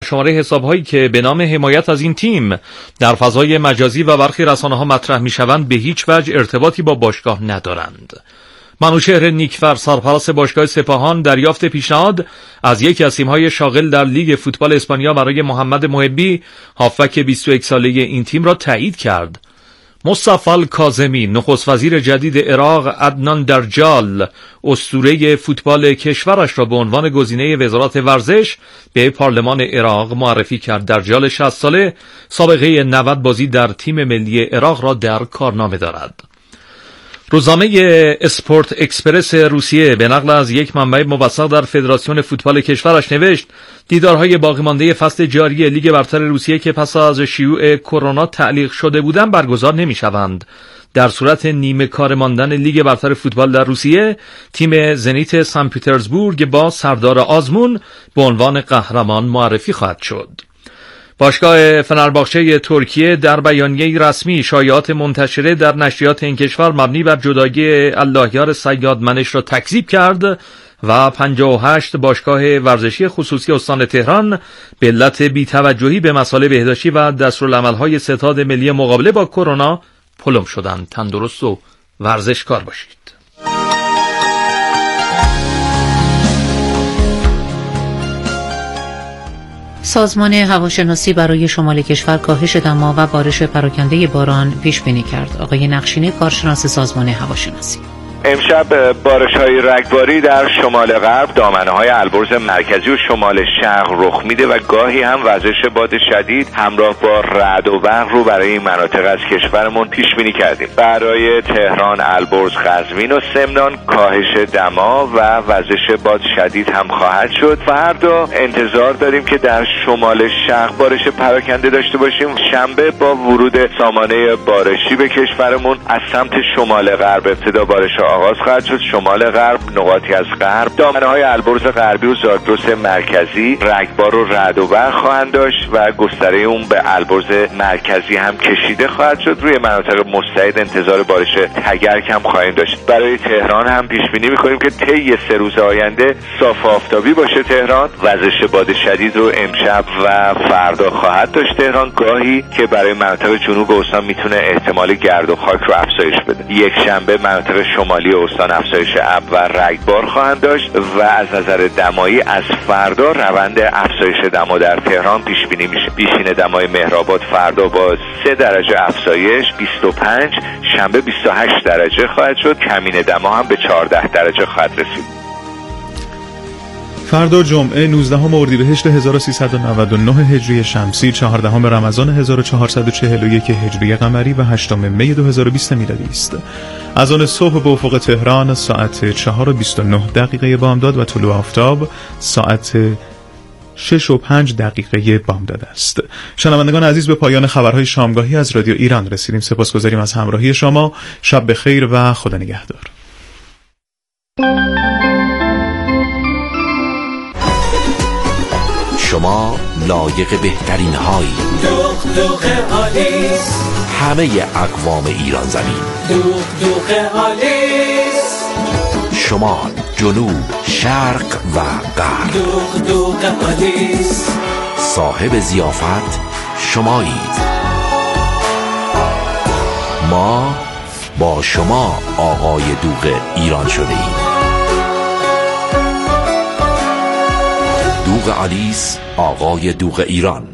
شماره حساب‌هایی که به نام حمایت از این تیم در فضای مجازی و برخی رسانه‌ها مطرح می‌شوند به هیچ وجه ارتباطی با باشگاه ندارند. منوچهر نیکفر، سرپرست باشگاه سپاهان، دریافت پیشنهاد از یکی از تیم‌های شاغل در لیگ فوتبال اسپانیا برای محمد محبی، هافبک 21 ساله این تیم را تایید کرد. مصطفی الکاظمی، نخست وزیر جدید عراق، عدنان درجال، اسطوره فوتبال کشورش را به عنوان گزینه وزارت ورزش به پارلمان عراق معرفی کرد. درجال 60 ساله سابقه 90 بازی در تیم ملی عراق را در کارنامه دارد. روزنامه اسپورت اکسپرس روسیه به نقل از یک منبع موثق در فدراسیون فوتبال کشورش نوشت دیدارهای باقی مانده فصل جاری لیگ برتر روسیه که پس از شیوع کرونا تعلیق شده بودند برگزار نمی‌شوند. در صورت نیمه کار ماندن لیگ برتر فوتبال در روسیه، تیم زنیت سن پترزبورگ با سردار آزمون به عنوان قهرمان معرفی خواهد شد. باشگاه فنرباغچه ترکیه در بیانیه رسمی شایعات منتشره در نشریات این کشور مبنی بر جدایی اللهیار صیادمنش را تکذیب کرد و 58 باشگاه ورزشی خصوصی استان تهران به علت بی‌توجهی به مسائل بهداشتی و دستورالعمل‌های ستاد ملی مقابله با کرونا پلم شدند. تندرست و ورزشکار باشید. سازمان هواشناسی برای شمال کشور کاهش دما و بارش پراکنده باران پیش بینی کرد. آقای نقشینی، کارشناس سازمان هواشناسی: امشب بارش‌های رگباری در شمال غرب، دامنه‌های البرز مرکزی و شمال شرق رخ میده و گاهی هم وزش باد شدید همراه با رعد و برق رو برای این مناطق از کشورمون پیش بینی کردیم. برای تهران، البرز، قزوین و سمنان کاهش دما و وزش باد شدید هم خواهد شد. فردا انتظار داریم که در شمال شرق بارش پراکنده داشته باشیم. شنبه با ورود سامانه بارشی به کشورمون از سمت شمال غرب ابتدا بارش آغاز خواهد شد. شمال غرب، نقاطی از غرب، دامنه‌های البرز غربی و زاگرس مرکزی رگبار و رعد و برق خواهند داشت و گستره اون به البرز مرکزی هم کشیده خواهد شد. روی مناطق مستعد انتظار بارش تگرگ هم خواهیم داشت. برای تهران هم پیش بینی می‌کنیم که طی 3 روز آینده صاف و آفتابی باشه تهران. وزش باد شدید رو امشب و فردا خواهد داشت تهران، گاهی که برای مناطق جنوب استان میتونه احتمال گرد و خاک رو افزایش بده. یک شنبه مناطق شمالی استان افزایش ابر و رگبار خواهند داشت و از نظر دمایی از فردا روند افزایش دما در تهران پیش بینی میشه. بیشین دمای مهرآباد فردا با 3 درجه افزایش 25، شنبه 28 درجه خواهد شد. کمین دما هم به 14 درجه خواهد رسید. فردا جمعه 19 اردیبهشت 1399 هجری شمسی، 14 رمضان 1441 هجری قمری و 8 می 2020 میلادی است. از آن صبح به افق تهران ساعت 4:29 بامداد و طلوع آفتاب ساعت 6:05 بامداد است. شنوندگان عزیز، به پایان خبرهای شامگاهی از رادیو ایران رسیدیم. سپاسگزاریم از همراهی شما. شب بخیر و خدا نگهدار. شما لایق بهترین هایی. دوغ آلیس، همه اقوام ایران زمین. دوغ آلیس، شمال، جنوب، شرق و غرب. دوغ آلیس، صاحب ضیافت شمایید. ما با شما آقای دوغ ایران شده ایم. دوغ آلیس، آقای دوغ ایران.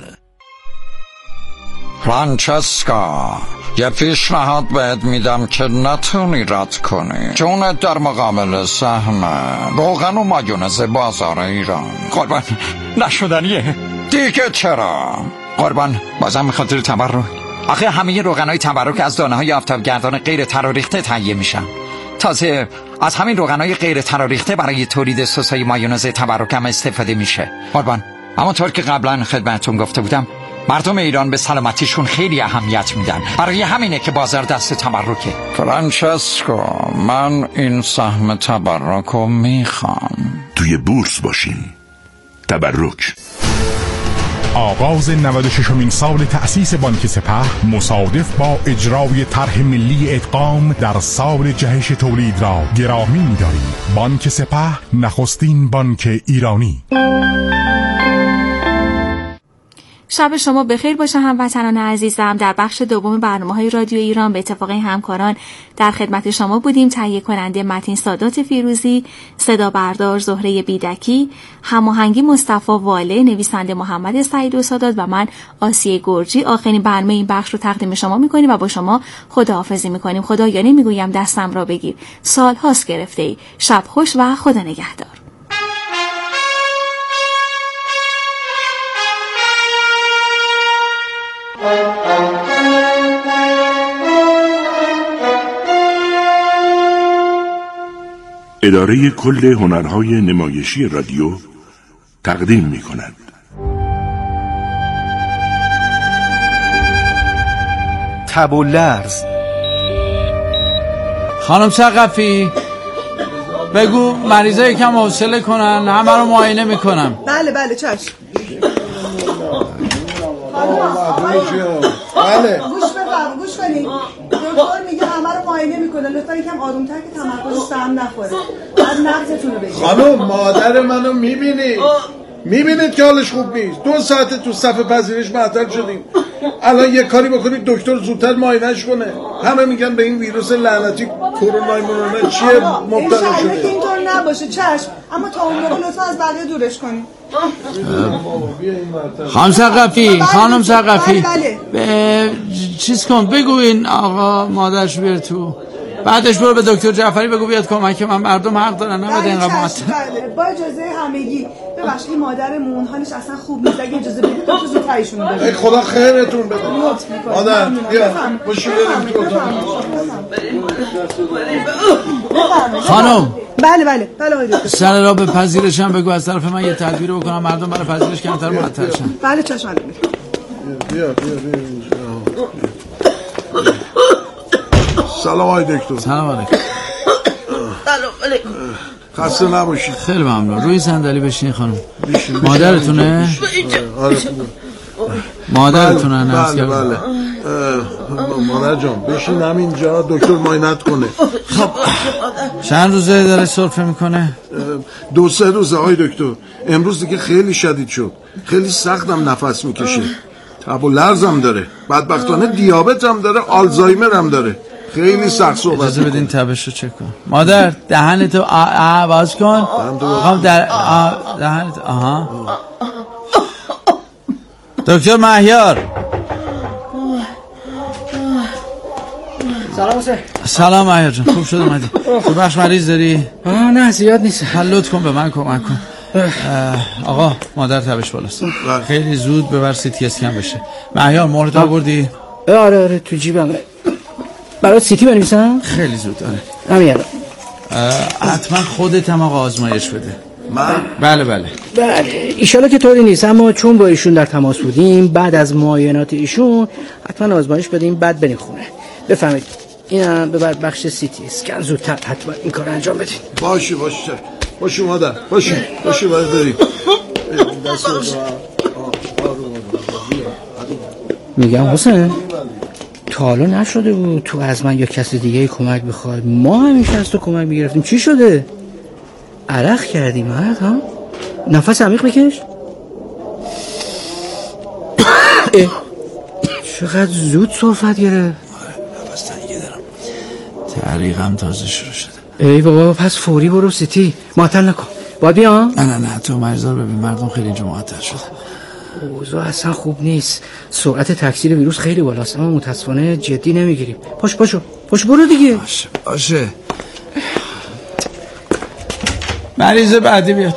فرانچسکا، یه پیشنهاد بهت میدم که نتونی رد کنی. جونت در مقابل سهم روغن و مایونز بازار ایران. قربان، نشدنیه دیگه. چرا؟ قربان، بازم به خاطر تبرک. آخه همه روغنای تبرک از دانه‌های آفتابگردان غیر تراریخته تهیه میشن. تازه از همین روغنای غیر تراریخته برای تولید سس‌های مایونز تبرک هم استفاده میشه. قربان، همونطور که قبلا خدمتتون گفته بودم، مردم ایران به سلامتیشون خیلی اهمیت میدن. برای همینه که بازار دست تبرکه. فرانچسکو، من این سهم تبرکو میخوام. توی بورس باشین. تبرک. آغاز 96مین سال تأسیس بانک سپه مصادف با اجرای طرح ملی ادغام در سال جهش تولید را گرامی می‌داریم. بانک سپه، نخستین بانک ایرانی. شب شما بخیر باشه هموطنان عزیزم. در بخش دوم برنامه‌های رادیو ایران به اتفاق همکاران در خدمت شما بودیم. تهیه کننده متین سادات فیروزی، صدا بردار زهره بیدکی، هماهنگی مصطفی واله، نویسنده محمد سعید و سادات و من آسیه گرجی. آخرین برنامه این بخش رو تقدیم شما می‌کنیم و با شما خداحافظی می‌کنیم. خدا یعنی میگویم دستم را بگیر. سال هاست گرفته‌ای. شب خوش و خدا نگهدار. اداره کل هنرهای نمایشی رادیو تقدیم می کند. تب و لرز. خانم ثقفی بگو مریضا یکم حوصله کنن، همه رو معاینه میکنم. بله چشم. بله گوش کنید. دکتر میگه همه رو معاینه میکنه، لطفا یکم آرومتر که تمرکز سهم نخوره. از نبضتون رو بگید. خانم مادر منو میبینید که حالش خوب نیست. 2 ساعته تو صف پذیرش معطل شدیم. الان یه کاری بکنید دکتر زودتر معاینه‌اش کنه. همه میگن به این ویروس لعنتی کرونا چیه مبتلا شده. که اینطور نباشه چشم، اما تا اون موقع لطفا از بقیه دورش کنید. خانم ثقفی چیز کن، بگو این آقا مادرش بیار تو، بعدش برو به دکتر جعفری بگو بیاد کمک من. مردم حق دارن نباید اینقدر معطل. با اجازه همگی ببخشید مادرمون حالش اصلا خوب نیست، اگه اجازه بدید دکتر زودتر ایشونو ببرید. ای خدا خیرتون بده. مادر بیا باشی بریم تو اتاق. خانم بله آقای دکتر. سر را به پذیرشم بگو از طرف من یه تدبیر بکنم مردم برای پذیرش کمتر معطل شن. بله چشم. بیا سلام آقای دکتر. سلام علیکم. خسته نباشید. خیلی ممنون. روی صندلی بشین خانم. مادرتونه؟ آره. مادرتونه؟ بله. مادر جان بشین همینجا دکتر معاینت کنه. خب چند روزه داره سرفه میکنه؟ 2-3 روزه آقای دکتر. امروز دیگه خیلی شدید شد، خیلی سختم نفس میکشه، تب و لرزم داره، بدبختانه دیابت هم داره، آلزایمر هم داره. خیلی سخت صحبت. اجازه بدین تبش رو چک کن. مادر دهنتو باز کن. در دهنت. دکتر مهیار. سلام حسین. سلام مهیار جان، خوب شد اومدی. تو بخش مریض داری؟ نه زیاد نیست. لطف کن به من کمک کن. آقا مادر تبش بالاست، خیلی زود ببر CT اسکن بشه. مهیار مهرت آوردی؟ آره تو جیبمه. برای CT بنویسم؟ خیلی زود. آره همین حتما خودت هم آقا آزمایش بده. من؟ بله ایشالا که طوری نیست، اما چون با ایشون در تماس بودیم بعد از معاینات ایشون حتما آزمایش بدیم بعد بریم خونه. بفهمید اینم ببر بخش CT اسکن زودتر حتما این کار انجام بدید. باشه مادر باشه باید بریم. میگم حسین تا حالا نشده بود تو از من یا کسی دیگه کمک بخوای؟ ما همیشه از تو کمک میگرفتیم. چی شده؟ عرق کردی مرد ها؟ نفس عمیق بکش. چقدر زود صحبت گرفت. نفس تنگی دارم، تحریقم تازه شروع شده. ای بابا پس فوری برو CT، معطل نکن. باید بیا؟ نه تو مریضا رو ببین، مردم خیلی اینجا معطل شده. اوضاع اصلا خوب نیست، سرعت تکثیر ویروس خیلی بالاست، اما متاسفانه جدی نمیگیریم. پاشو برو دیگه. باشه. مریض بعدی بیاد.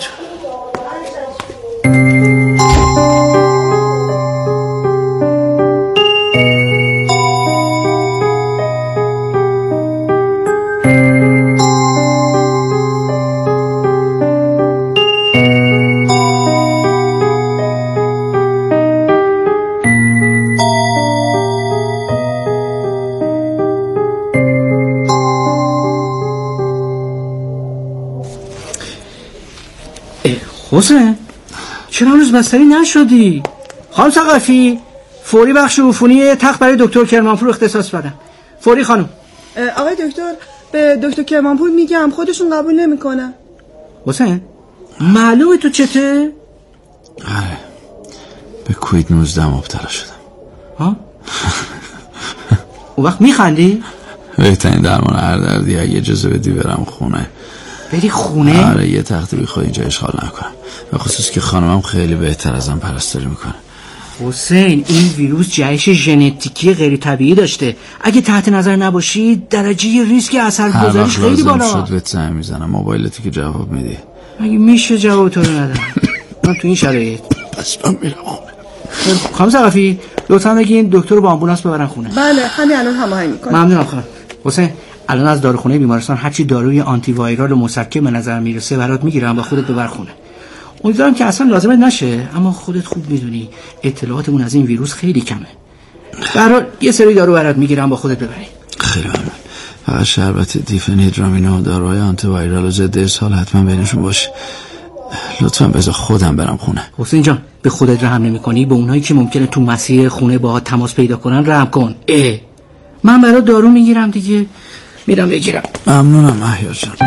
حسین چرا هنوز بستری نشدی؟ خانم ثقفی فوری بخش عفونی تخت برای دکتر کرمانپور اختصاص بدن. فوری خانم. آقای دکتر به دکتر کرمانپور میگم خودشون قبول نمیکنن. حسین معلومه تو چته؟ به کوید 19 مبتلا شدم. ها؟ اون وقت میخندی؟ بهترین درمان هر دردی اگه اجازه بدی برم خونه. بری خونه؟ آره یه تخت بی خود اینجا اشغال نکنم، به خصوص که خانمم خیلی بهتر ازم پرستاری میکنه. حسین این ویروس جهش ژنتیکی غیر طبیعی داشته، اگه تحت نظر نباشی درجه ریسک اثرگذاریش خیلی بالا. شد بهت زنگ میزنم، موبایلتی که جواب میدی. مگه میشه جواب تو رو ندم من تو این شرایط؟ بس من میرم. خانم ثقفی لطفا بگین دکتر رو با آمبولانس ببرن خونه. بله همین الان هماهنگ میکنم. ممنونم خانم. حسین الان از داروخونه بیمارستان هرچی داروی آنتی وایرال و مسکن به نظر میرسه برات میگیرم و خودت ببر خونه. امیدوارم که اصلا لازمت نشه، اما خودت خوب میدونی اطلاعاتمون از این ویروس خیلی کمه. به هر حال یه سری دارو برات میگیرم با خودت ببری. خیلی ممنون. فقط شربت دیفنهیدرامین و داروهای آنتی وایرال و ضد اسهال حتما بینشون باشه. لطفا بذار خودم برم خونه. حسین جان به خودت رحم نمی‌کنی؟ به اونایی که ممکنه تو مسیر خونه باهات تماس پیدا کنن رحم کن. من برات دارو میگیرم دیگه، میرم بگیرم. ممنونم مهیار جان.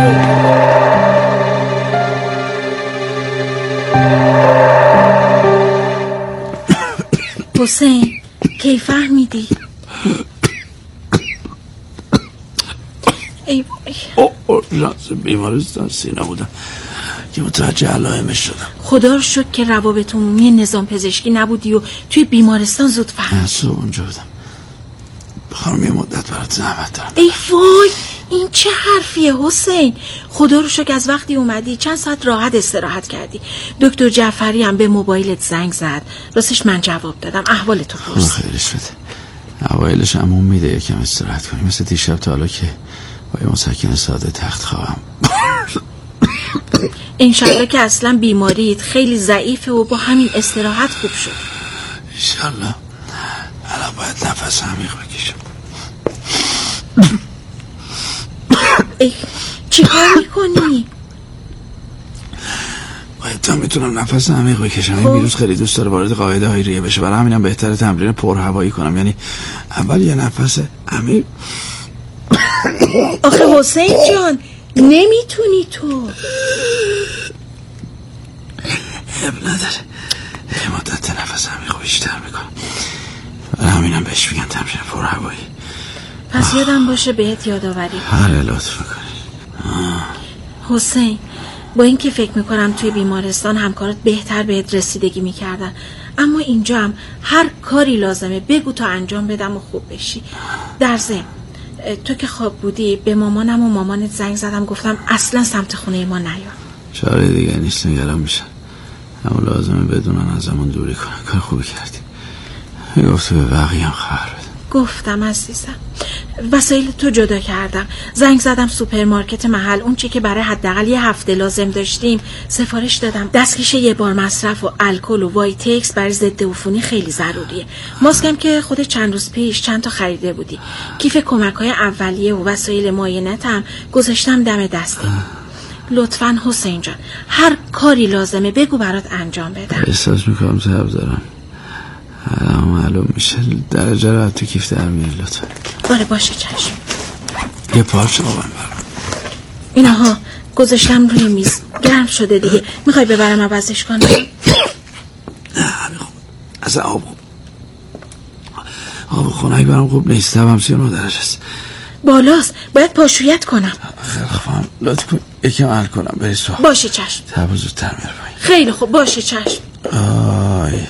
حسین کی فهمیدی؟ ای لازم بیمارستان سینا بودم که متوجه علائمش شدم. خدا رو شکر که روابط عمومی نظام پزشکی نبودی و توی بیمارستان زود فهمیدی. صبح اونجا بودم. بخوام یه مدت برات زحمت دارم. ای وای این چه حرفیه حسین؟ خدا رو شکر از وقتی اومدی چند ساعت راحت استراحت کردی. دکتر جعفری هم به موبایلت زنگ زد، راستش من جواب دادم، احوالتو پرسید. خیرش بده. اوایلش عموم میده یکم استراحت کنی، مثل دیشب تا حالا که با یه مسکن ساده تخت خواهم. انشالله که اصلا بیماریت خیلی ضعیفه و با همین استراحت خوب شد. انشالله. الان باید نفس عمیق بکشم. ای چی کار میکنی؟ باید تا میتونم نفس عمیق بکشم. این ویروس خیلی دوست داره وارد قاعده های ریه بشه، برای همینم بهتره تمرین پرهوایی کنم، یعنی اول یه نفس عمیق. آخه حسین جان نمیتونی تو. اب نداره، یه مدت نفس عمیق بیشتر میکنم، برای همینم بهش میگن تمرین پرهوایی. پس یادم باشه بهت یادآوری. آره لطف میکنی. حسین با اینکه فکر میکنم توی بیمارستان همکارات بهتر بهت رسیدگی میکردن، اما اینجا هم هر کاری لازمه بگو تا انجام بدم و خوب بشی. در ضمن تو که خواب بودی به مامانم و مامانت زنگ زدم، گفتم اصلا سمت خونه ما نیا. چاره دیگه نیست، نگران میشن، اما لازمه بدونن ازمون دوری کنن. کار خوبی کردی. میگفتی به بقیه هم خبر بده. گفتم عزیزم. وسایل تو جدا کردم، زنگ زدم سوپرمارکت محل، اون چی که برای حداقل یه هفته لازم داشتیم سفارش دادم. دستکش یه بار مصرف و الکل و وایتکس برای ضد عفونی خیلی ضروریه. ماسکم که خود چند روز پیش چند تا خریده بودی. کیف کمک‌های اولیه و وسایل معاینتم گذاشتم دم دستی. لطفاً حسین جان هر کاری لازمه بگو برات انجام بدم. احساس میکنم تب دارم، معلوم میشه درجه رو تو کیف در میاری لطفا. باره باشه چشم. یه پارچه با من برم. اینها گذاشتم روی میز، گرم شده دیگه. میخوای ببرم عوضش کنم؟ نه خوب. اصلا آب خونهی برام خوب نیست، تبم 39 درجه است. بالاست، باید پاشویت کنم. خیلی خوبم لطف کن یکم حل کنم بری سو. باشه چشم. تبا زودتر میره پایین. خیلی خوب باشه چشم. آی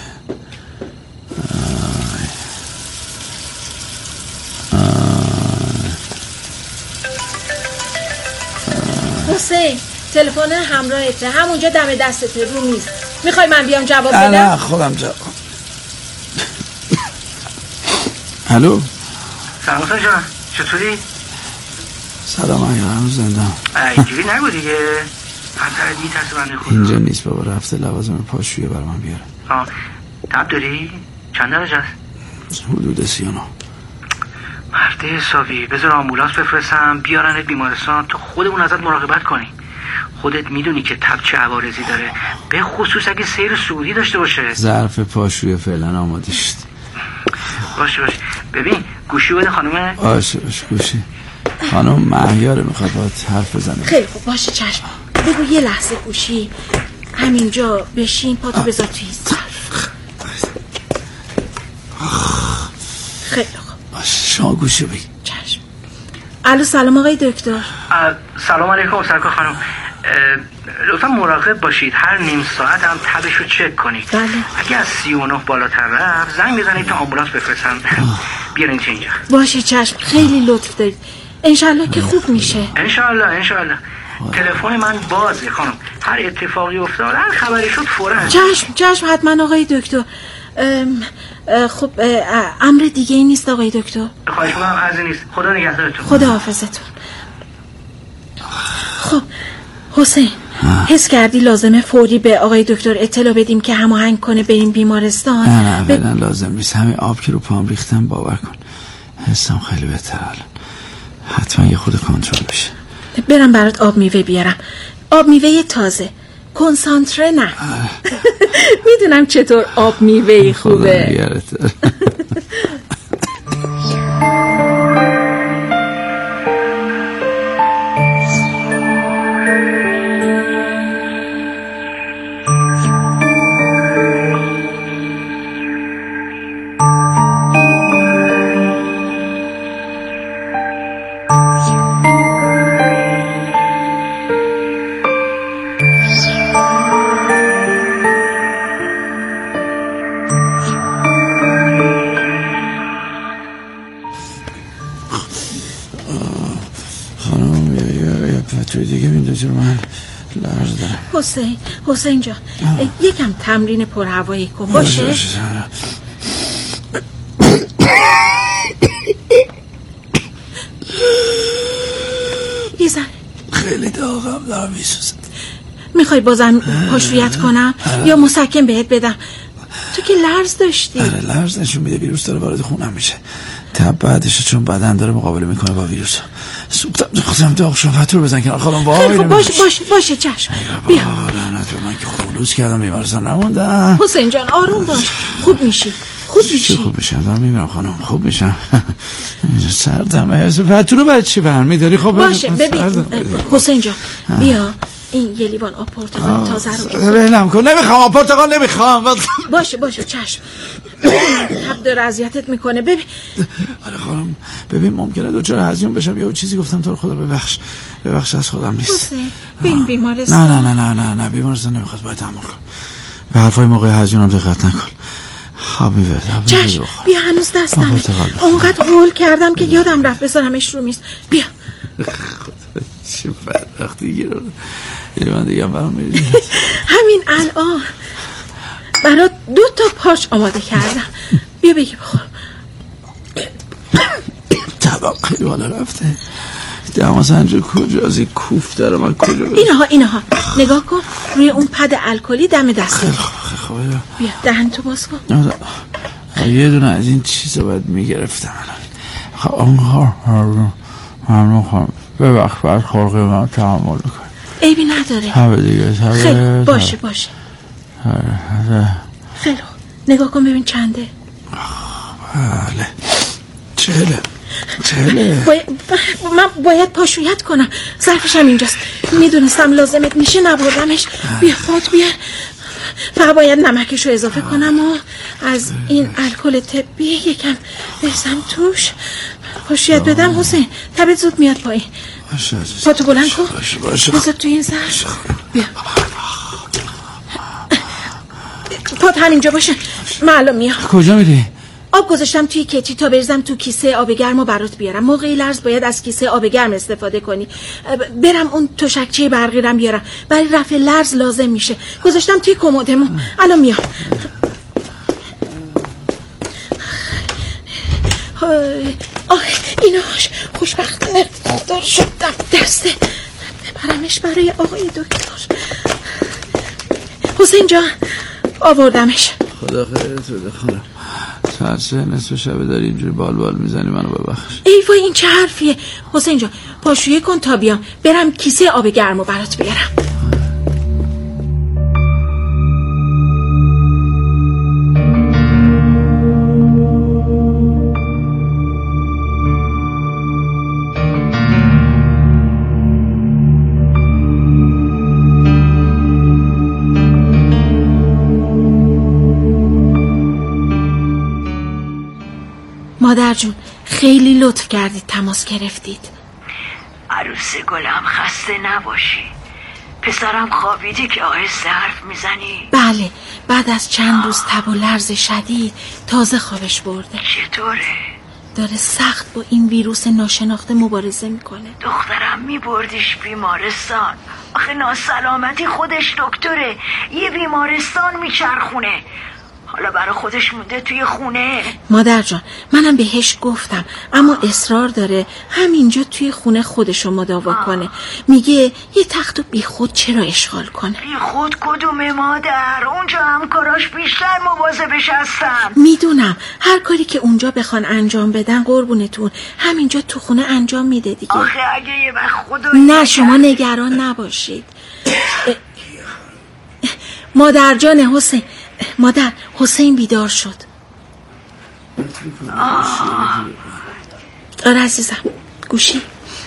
حسین تلفن همراهته، همونجا دم دستته رو میز. میخوای من بیام جواب بدم؟ نه خودم جواب. الو سلام حسین جان چطوری؟ سلام عیار هنوز زندم. اینجوری نگو دیگه، همسرت میترسه بنده خدا. اینجا نیست بابا، رفته لوازم پاشویه برای من بیاره. تب داری؟ چند درجه است؟ حدود 39. مرد حسابی، بذار آمبولانس بفرستم بیارنت بیمارستان تا خودمون ازت مراقبت کنیم. خودت میدونی که تب چه عوارضی داره، به خصوص اگه سیر سعودی داشته باشه. ظرف پاشویه فعلا آماده شد. باشه ببین گوشی بده خانومه. باشه گوشی. خانم مهیاره میخواد باید حرف بزنه. خیلی خوب باشه چشم. بگو یه لحظه گوشی همینجا بشین، پاتو بذار توی ظرف. شما گوشه بگی. چشم. الو سلام آقای دکتر. سلام علیکم سرکار خانم. لطفا مراقب باشید، هر نیم ساعت هم تبش رو چک کنید. بله. اگه از 39 بالاتر رفت زنگ بزنید تا آمبولانس بفرستن بیارین اینجا. باشه چشم، خیلی لطف دارید. انشالله که خوب میشه. انشالله. تلفن من بازه خانم، هر اتفاقی افتاد هر خبری شد فوراً. چشم حتما آقای دکتر. خب امر دیگه ای نیست آقای دکتر؟ خواهش می‌کنم عرضی نیست. خدا نگهدارتون. خدا حافظتون. خب حسین، حس کردی لازمه فوری به آقای دکتر اطلاع بدیم که هماهنگ کنه بریم بیمارستان؟ نه فعلا لازم نیست. همین آب که رو پام ریختم باور کن حسم خیلی بهتره الان. حتما یه خود کنترل بشه. برم برات آب میوه بیارم. آب میوه تازه، کنسانتره نه. میدونم چطور آب میوه خوبه. حسین جان یکم تمرین پرهوایی کن باشه؟ بیزن خیلی داغم دارم میسوزد. میخوای بازم پاشویت کنم یا مسکن بهت بدم؟ تو که لرز داشتی. آره لرز نشون میده ویروس داره وارد خونم میشه. تب بعدش چون بدن داره مقابله میکنه با ویروس. خودم داغ شدم. فتور بزن کنار خالم. وای باشه چشم. بیا لعنت به من که خودم لوس کردم بیمارستان نموندم. حسین جان آروم باش. خوب میشی. خوب میشم دارم میبینم خانم. خوب میشم. سردم. فتور رو باید چی برمیداری؟ خب باشه ببین حسین جان بیا این یه لیوان آب پرتقال تازه رو بلم کن. نمیخوام آب پرتقال نمیخوام. باشه چشم. تب داره اذیتت میکنه. ببین آره خانم ببین ممکنه دوچار هزیون بشم یا چیزی گفتم تو رو خدا ببخش از خودم نیست. حسین به این بیمارستان نه بیمارستان نمیخواد باید تحمل کن. به حرفای موقع هزیونم دقت نکن. خوابی چشم بیا هنوز دستم اونقدر قول کردم که یادم رفت بذارمش رو میز. بیا چه بدبختی گیرم. من دیگه برام میریزم. همین الان برات 2 پارچ آماده کردم. بیا بگی بخور. طبق خیلی بالا رفته. دماسنج کجاست؟ کوف داره من کجا برم؟ اینها نگاه کن روی اون پد الکلی دم دسته. خیلی بیا دهن تو باز کن. یه دونه از این چیزا باید میگرفتم الان. ممنون خانم. ببخش باید خورقی من تحمل کن. عیبی نداره. خیلی باشه خیلی نگاه کن ببین چنده. بله 40. من باید پاشویت کنم. ظرفشم اینجاست. میدونستم لازمت میشه نبردمش. بیا خود بیار. فقط باید نمکش رو اضافه کنم و از این الکل طبی یکم بریزم توش. پاشویت بدم. حسین تبت زود میاد پایین. پاتو بلند کن. بذار توی این ظرف. بیا پات همینجا باشه. من الان میام. کجا میری؟ آب گذاشتم توی کتری تا بریزم تو کیسه آب گرم و برات بیارم. موقعی لرز باید از کیسه آب گرم استفاده کنی. برم اون تشکچه برقی رم بیارم. برای رفع لرز لازم میشه. گذاشتم توی کمدمون. الان میام. ایناش خوشبختانه دار شدم دسته. ببرمش برای آقای دکتر. حسین جان آوردمش. خدا خیرت بده خانم. ساعت 3 نصف شبه داری اینجوری بال میزنی منو ببخش. ای وای این چه حرفیه؟ حسین جان پاشویه کن تا بیام. برم کیسه آب گرمو برات بیارم. مادر جون خیلی لطف کردید تماس گرفتید. عروس گلم خسته نباشی. پسرم خوابیدی که آهسته حرف میزنی؟ بله، بعد از چند روز تب و لرز شدید تازه خوابش برده. چطوره؟ داره سخت با این ویروس ناشناخته مبارزه میکنه. دخترم میبردیش بیمارستان. آخه ناسلامتی خودش دکتره، یه بیمارستان میچرخونه. حالا برای خودش مونده توی خونه. مادر جان منم بهش گفتم اما اصرار داره همینجا توی خونه خودشو مداوا کنه. میگه یه تختو بی خود چرا اشغال کنه؟ بی خود کدومه مادر؟ اونجا همکاراش بیشتر مواظبش هستن. میدونم هر کاری که اونجا بخوان انجام بدن قربونتون همینجا تو خونه انجام میده دیگه. آخه اگه یه وقت خدا نه شما نگران نباشید. مادر جان حسین، مادر حسین بیدار شد. آره عزیزم گوشی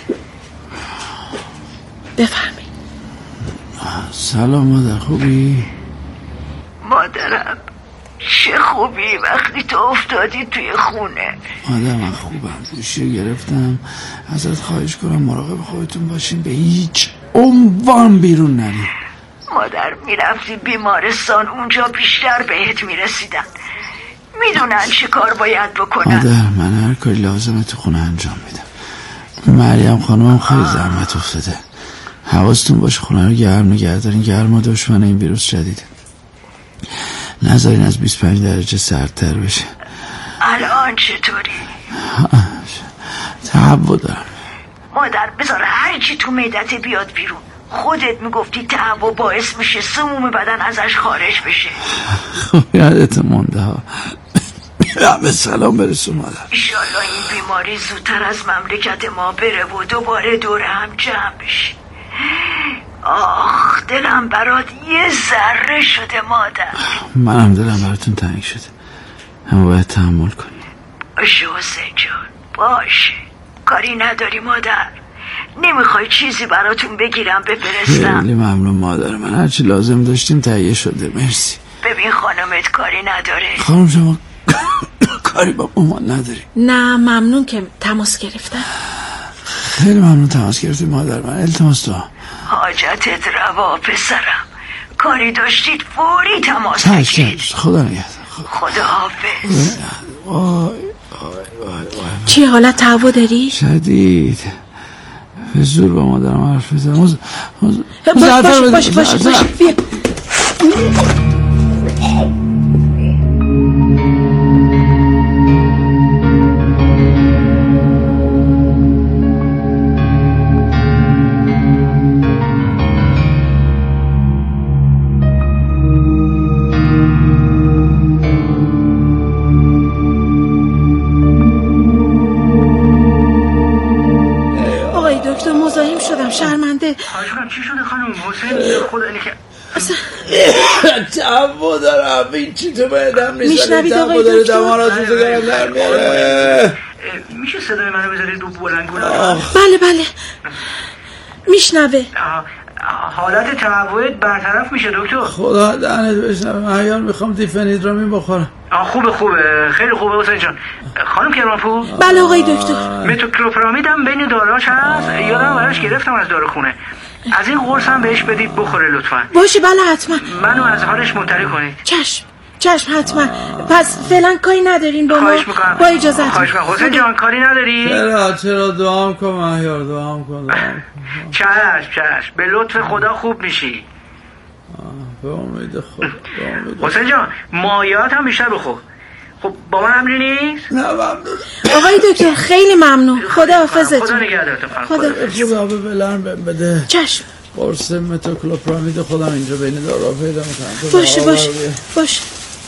بفرمایید. سلام مادر، خوبی؟ مادرم چه خوبی وقتی تو افتادی توی خونه. مادر من خوبم، گوشی گرفتم. ازت خواهش کنم مراقب خودتون باشین، به هیچ عنوان بیرون نرین. مادر میرفتی بیمارستان اونجا بیشتر بهت میرسیدن. میدونن چه کار باید بکنن. مادر من هر کاری لازمه تو خونه انجام میدم. مریم خانمم خیلی زحمت افتاده. حواستون باشه خونه رو گرم نگه دارین. گرما دشمن این ویروس جدیده. نذارین از 25 درجه سردتر بشه. الان چطوری؟ تهوع دارم. مادر بذار هر چی تو معدت بیاد بیرون. خودت میگفتی تهوع باعث میشه سموم بدن ازش خارج بشه. خب یادت مونده ها. به سلام برسون مادر. ایشالله این بیماری زودتر از مملکت ما بره و دوباره دور هم جمع بشه. آخ دلم برات یه ذره شده مادر. منم دلم براتون تنگ شده، اما باید تحمل کنی. باشه حسین جان باشه، کاری نداری مادر. نمیخوای چیزی براتون بگیرم بفرستم؟ خیلی ممنون مادر من، هرچی لازم داشتیم تهیه شده، مرسی. ببین خانمت کاری نداره؟ خانم شما کاری با مامان نداری؟ نه ممنون که تماس گرفتن. خیلی ممنون تماس گرفتی مادر من. التماس دعا. حاجتت روا پسرم، کاری داشتید فوری تماس بگیرید. خدا نگهدار. خدا حافظ. چی حالت تهوع داری؟ شدید. به زور با مادرم حرف بزنم. باشه بیا. شرمنده. چی شده خانم؟ حسین خدا اینه که تهوع دارم. این چی تو بایدم نیست. میشنوید آقای داره دمارات روزگارم در میاره. میشه صدای منو بذارید رو بلندگونه؟ بله میشنوه. حالت تهوعت برطرف میشه دکتر. خدا دهنت بشنوه. مهیار میخوام دیفنیدرامین بخورم. خوبه خیلی خوبه حسین جان. خانم کرمانپور. بله آقای دکتر. متوکلوپرامید هم بین داراش هست. یادم براش گرفتم از داروخونه. از این قرص هم بهش بدید بخوره لطفا. باشه بله حتما. منو از حالش مطلع کنید. چشم حتما. پس فعلا کاری ندارین با ما. خواهش میکنم. با اجازت. خواهش میکنم. حسین جان کاری نداری؟ چرا دعام کن مهیار، دعام کن. چشم به لطف خدا خوب میشی. به امید خدا. حسین جان مایات هم بیشتر بخور. خب با من امری نیست؟ نه ممنون آقای دکتر، خیلی ممنون. خدا حافظتون. خدا نگهدارتون. خدا ببلن بده. چشم. قرص متوکلوپرامید خودم اینجا بین دارا پیدا میکنم. باشه.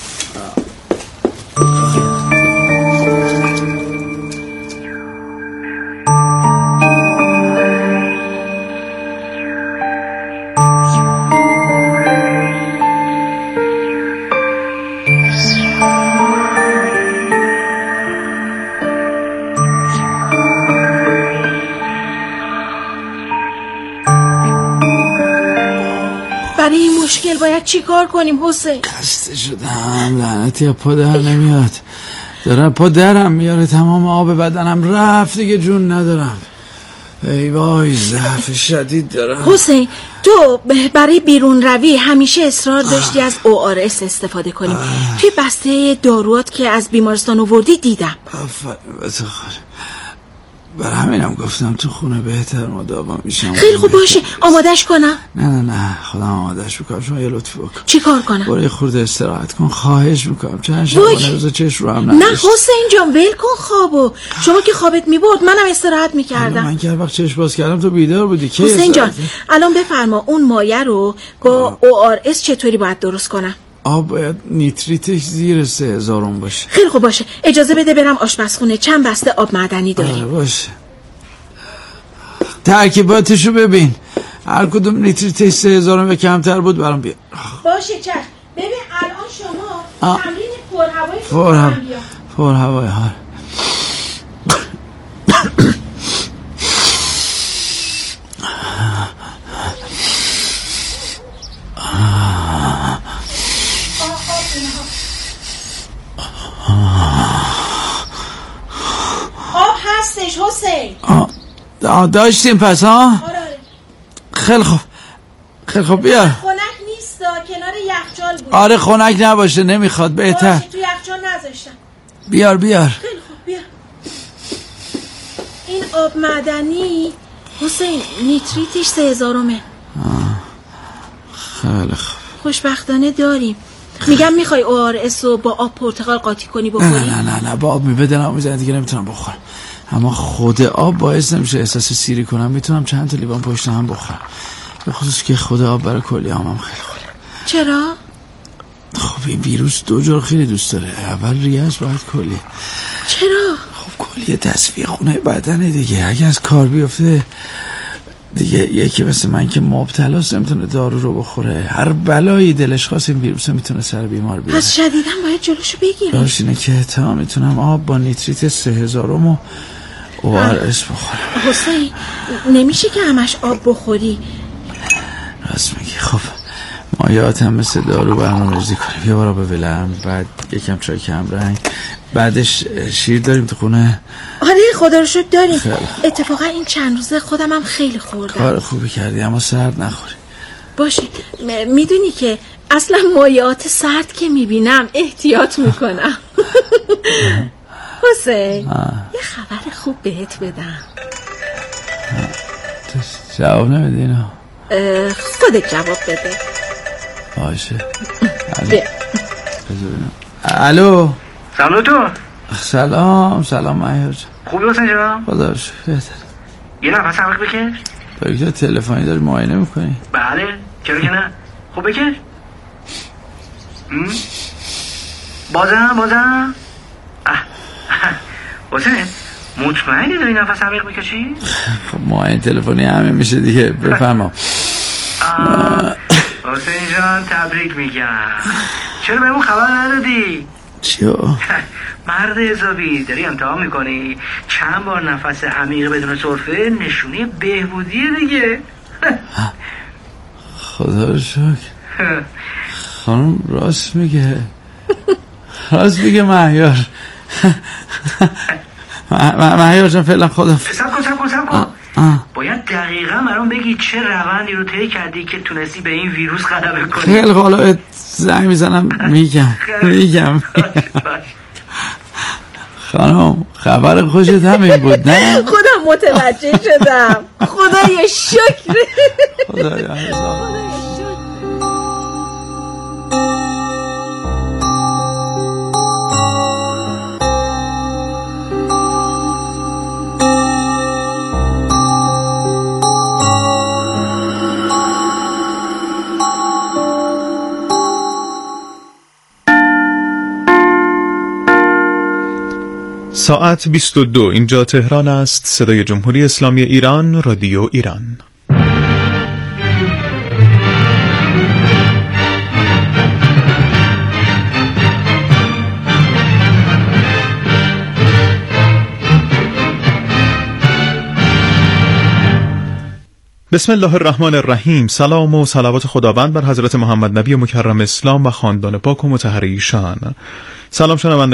برای این مشکل باید چی کار کنیم حسین؟ خسته شدم، لعنتی از پا در نمیاد. داره پا درم میاره، تمام آب بدنم رفت دیگه، جون ندارم. ای وای ضعف شدید دارم. حسین تو برای بیرون روی همیشه اصرار داشتی از ORS استفاده کنیم. توی بسته داروات که از بیمارستان آوردی دیدم. آفرین بسخوره. برای همینم گفتم تو خونه بهتر مداوم میشم. خیلی خوب باشه، آمادش کنم؟ نه خودم آمادش میکنم. شما یه لطف بکن. چی کار کنم؟ برای خورده استراحت کن، خواهش میکنم. چند شبانه روز چشم رو هم نه حسین جان ول کن خوابو. شما که خوابت میبرد منم استراحت میکردم. من که هر وقت چشم باز کردم تو بیدار بودی. حسین جان الان بفرما اون مایه رو با ORS چطوری باید درست کنم؟ آب باید نیتریتش زیر 3000 باشه. خیلی خوب باشه، اجازه بده برم آشپزخونه، چند بسته آب معدنی داریم. باشه. ترکیباتشو ببین، هر کدوم نیتریتش 3000 و کمتر بود برام بیار. باشه چشم. ببین الان شما تمرین پرهوایی پرهوایی ها. آب هستش حسین. داشتیم پس ها؟ آره. خیلی خوب بیار. خنک نیستا، کنار یخچال بود. آره خنک نباشه، نمیخواد. بهتر باشه، تو یخچال نذاشتم. بیار خیلی خوب بیار. این آب معدنی حسین نیتریتش 3000. خیلی خوب. خوشبختانه داریم. میگم میخوای ORS رو با آب پرتقال قاطی کنی بخوری؟ نه با آب میبدنم میزنه دیگه نمیتونم بخورم. اما خود آب باعث نمیشه احساس سیری کنم. میتونم چند تا لیوان پشت هم بخورم، به خصوص که خود آب برای کلیه‌ام خیلی خوبه. چرا؟ خب این ویروس 2 جور خیلی دوست داره. اول ریه‌اش باید کلیه. چرا؟ خب کلیه تصفیه خونه بدنه دیگه. اگه از کار بیفته دیگه یکی مثل من که مبتلاست نمیتونه دارو رو بخوره. هر بلایی دلش خواست این ویروس میتونه سر بیمار بیاره. پس شدیداً باید جلوشو بگیریم. راست اینه که تا میتونم آب با نیتریت 3000 و ORS بخورم. حسین نمیشه که همش آب بخوری. راست میگی. خب مایات هم مثل دارو برنامه‌ریزی کنیم. یه بار بولم، بعد یکم چای کم رنگ، بعدش شیر داریم تو خونه. آره خدا رو شکر داریم. اتفاقا این چند روزه خودم هم خیلی خوردم. کار خوبی کردی، اما سرد نخوری. باشه میدونی که اصلا مایات سرد که میبینم احتیاط میکنم. حسین یه خبر خوب بهت بدم. جواب نمیدی اینا؟ خودت جواب بده. باشه. الو. سلام تو. سلام مهیار جان. خوبی حسین جان؟ خدا رو شکر بهتر. یه نفس عمیق بکش. دکتر تلفنی داری معاینه میکنی؟ بله چرا که نه. خوب بکش. بازم حسین مطمئنی داری نفس عمیق میکشی؟ خب معاینه تلفنی همه میشه دیگه. بفرما. حسین جان تبریک میگم. چرا بهمون خبر ندادی؟ چیو؟ مرد حسابی داری امتحان میکنی. چند بار نفس عمیق بدون سرفه نشونه بهبودیه دیگه. خدا رو شکر. خانم راست میگه مهیار. مهیار جان فعلا خدا. سب کن. باید دقیقا برام بگی چه روندی رو طی کردی که تونستی به این ویروس غلبه کنی. خیلی حالا زنگ میزنم میگم. خانم خبر خوشت همین بود نه؟ خودم متوجه شدم. خدای شکر. ساعت 22. اینجا تهران است. صدای جمهوری اسلامی ایران، رادیو ایران. بسم الله الرحمن الرحیم. سلام و صلوات خداوند بر حضرت محمد نبی مکرم اسلام و خاندان پاک و مطهر ایشان. سلام شنونده